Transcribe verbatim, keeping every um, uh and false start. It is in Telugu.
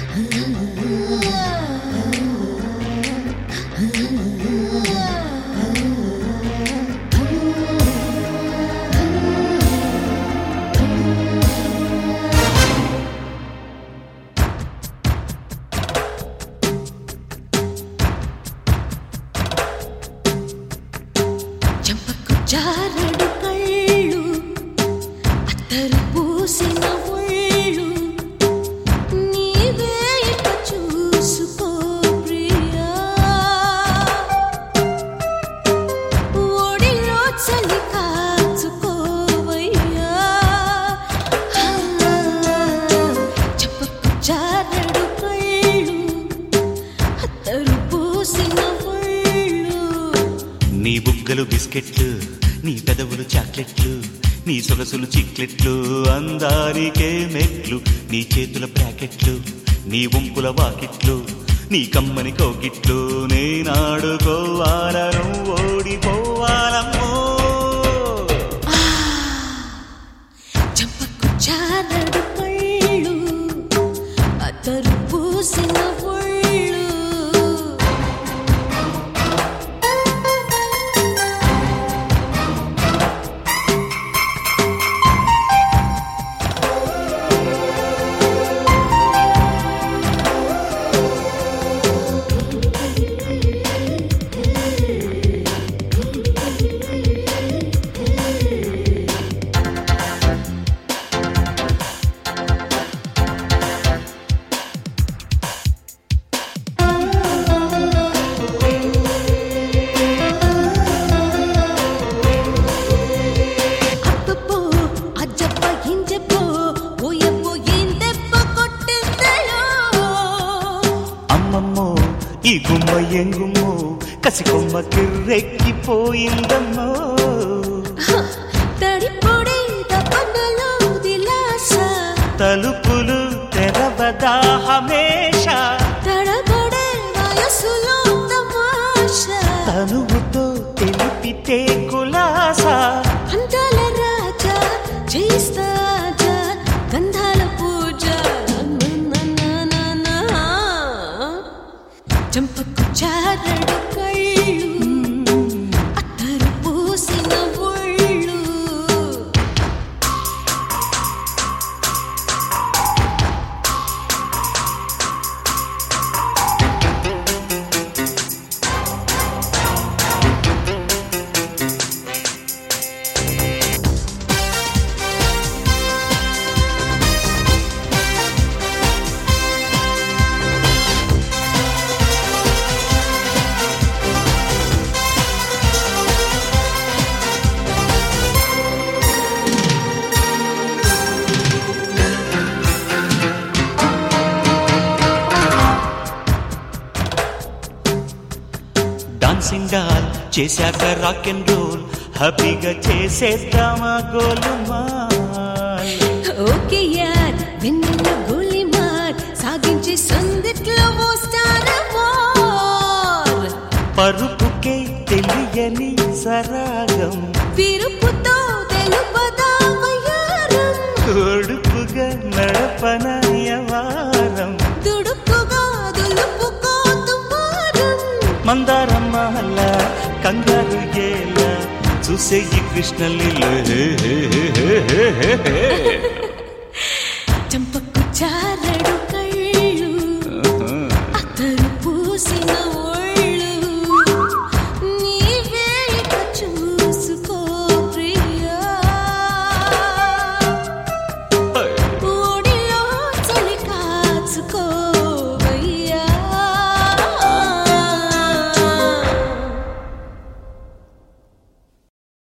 జారడు కళ్ళు అత్తరు పూసిన ఒళ్ళు నీవే ఇక చూసుకో ప్రియా ఒడిలో చలి కాచుకోవయ్యా చెప్పకు జారడు కళ్ళు అత్తరు పూసిన ఒళ్ళు నీ బుగ్గలు బిస్కెట్లు నీ పెదవులు చాక్లెట్లు నీ సొగసులు చిక్లెట్లు అందానికే మెట్లు నీ చేతుల ప్యాకెట్లు నీ వంపుల వాకిట్లు నీ కమ్మని కోగిట్లు నేనాడుకోవాలను ఓడిపోవాలమ్మో చంపకు చారడు కళ్ళు అతరు పూసిన ఒళ్ళు ఈ గుమ్మ ఎంగుమ్మో కసి కొమ్మ కిర్రెక్కిపోయిందమ్మో తడిపొడి తపనలో దిలాస తలుపులు తెరవదా హమేష తడబడే వయసులో తమాష తనువుతో తెలిపితే కులాస అందాల రాజా చేస్తాజా గంధాల పూజ చంపకు చారడు కళ్ళు అత్తరు పూసిన ఒళ్ళు డాన్సింగ్ డాల్ చేశాక రాక్ అండ్ రోల్ హ్యాపీగా చేసేద్దామా గోలుమాల్ ఓకే యార్ వెన్నెల గోలి మార్ సాగించి సందిట్లో ఓ స్టార్ వార్ పరుపుకే తెలియని సరాగం విరుపుతో తెలుపదా వయ్యారం కొడుకుగా నడపనయవారం దుడుకుగా దులుపుకో దుమారం మందారమ్మల కంగారు గేల చూసే ఈ కృష్ణలీల